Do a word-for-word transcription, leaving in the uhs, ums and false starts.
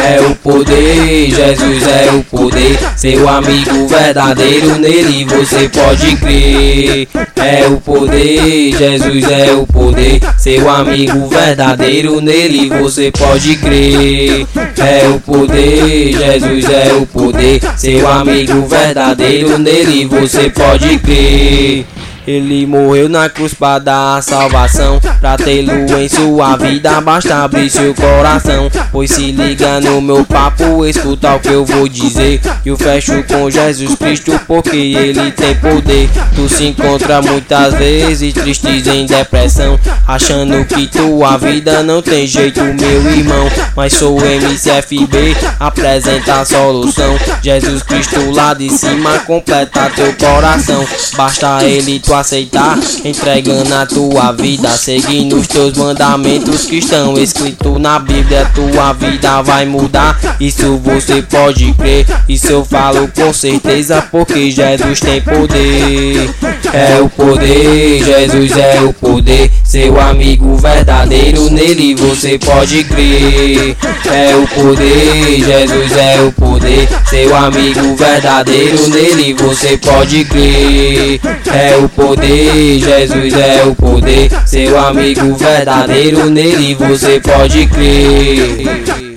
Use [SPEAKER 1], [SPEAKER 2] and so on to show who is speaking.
[SPEAKER 1] É o poder, Jesus é o poder, seu amigo verdadeiro, nele você pode crer. É o poder, Jesus é o poder, seu amigo verdadeiro, nele você pode crer. É o poder, Jesus é o poder, seu amigo verdadeiro, nele você pode crer. Ele morreu na cruz para dar a salvação, pra tê-lo em sua vida basta abrir seu coração. Pois se liga no meu papo, escuta o que eu vou dizer. Eu fecho com Jesus Cristo porque ele tem poder. Tu se encontra muitas vezes tristes em depressão, achando que tua vida não tem jeito, meu irmão. Mas sou o M C F B, apresenta a solução. Jesus Cristo lá de cima completa teu coração. Basta ele tu aceitar, entregando a tua vida, seguindo os teus mandamentos que estão escritos na Bíblia. Tua vida vai mudar, isso você pode crer. Isso eu falo com certeza porque Jesus tem poder. É o poder, Jesus é o poder, seu amigo verdadeiro, nele você pode crer. É o poder, Jesus é o poder, seu amigo verdadeiro, nele você pode crer. É o poder, Jesus é o poder, seu amigo verdadeiro, nele você pode crer.